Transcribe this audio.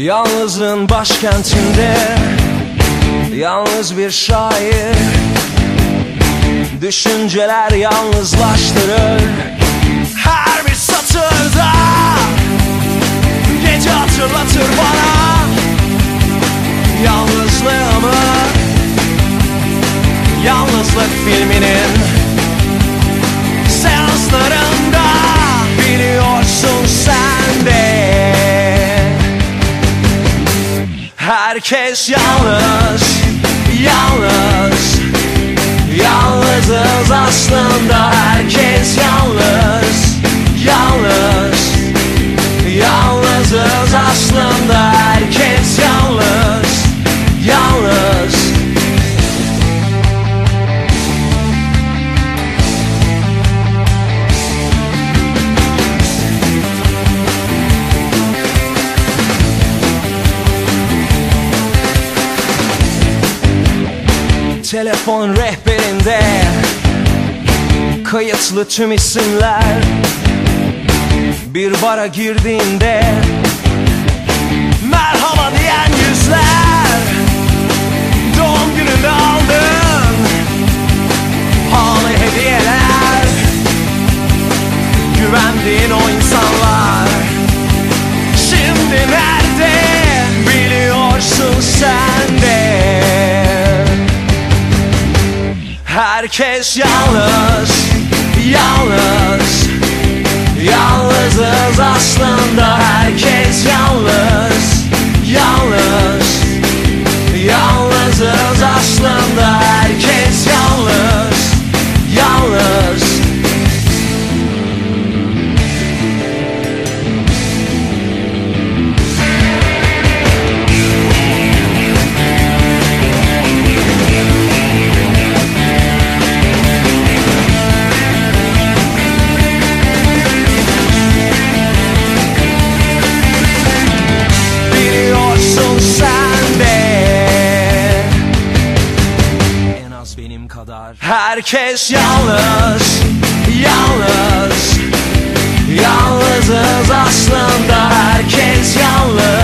Yalnızlığın başkentinde yalnız bir şair, düşünceler yalnızlaştırır her bir satırda. Gece hatırlatır bana yalnızlığımı, yalnızlık filminin seanslarında. Biliyorsun sen de herkes yalnız, yalnız, yalnızız aslında. Herkes yalnız, yalnız, yalnızız aslında. Herkes yalnız, yalnız. Telefon rehberinde kayıtlı tüm isimler. Bir bara girdiğinde merhaba diyen yüzler. Doğum gününde aldığın pahalı hediyeler. Güvendiğin o insanlar şimdi nerede? Biliyorsun sen de herkes yalnız, yalnız, yalnızız aslında. Herkes yalnız, yalnız, yalnızız aslında. Herkes yalnız, yalnız. Herkes yalnız, yalnız, yalnızız aslında. Herkes yalnız.